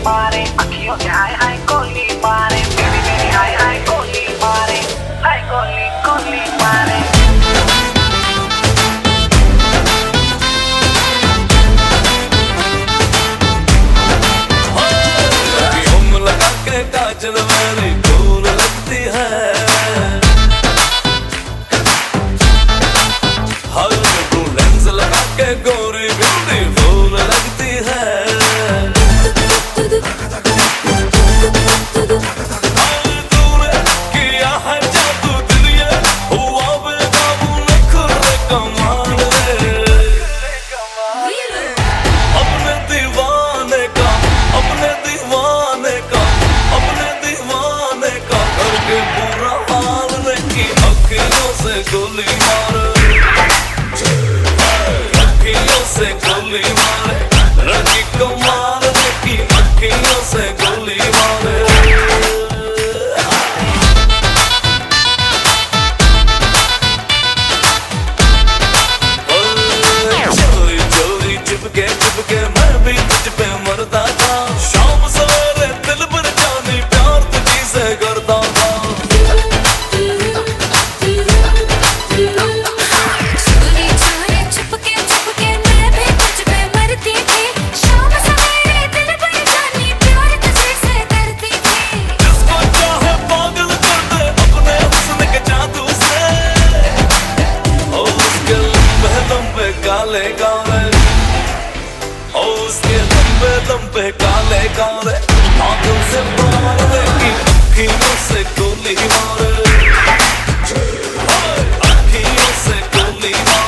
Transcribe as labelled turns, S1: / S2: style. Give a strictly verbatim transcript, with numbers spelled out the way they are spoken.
S1: मारे, अखियों से हाय हाय गोली मारे, मेरी मेरी हाय हाय गोली मारे, हाय गोली गोली मारे।
S2: हम लगा के काजल मेरी फूल लगती है, हर ब्लू लेंस लगा के गोरी बिंदी फूल लगती है। गोली मारे, अखियों से गोली मारे, लड़की को मारने की अखियों से गोली मारे। चोरी चोरी चिपके चिपके मैं भी तुझ पे मरता था, शाम सवेरे दिल भर जानी प्यार तुझी से करता था। काले काले ओ उसके लंबे लंबे काले काले आंखों से मारने की अखियों से गोली मारे, अखियों से गोली मारे।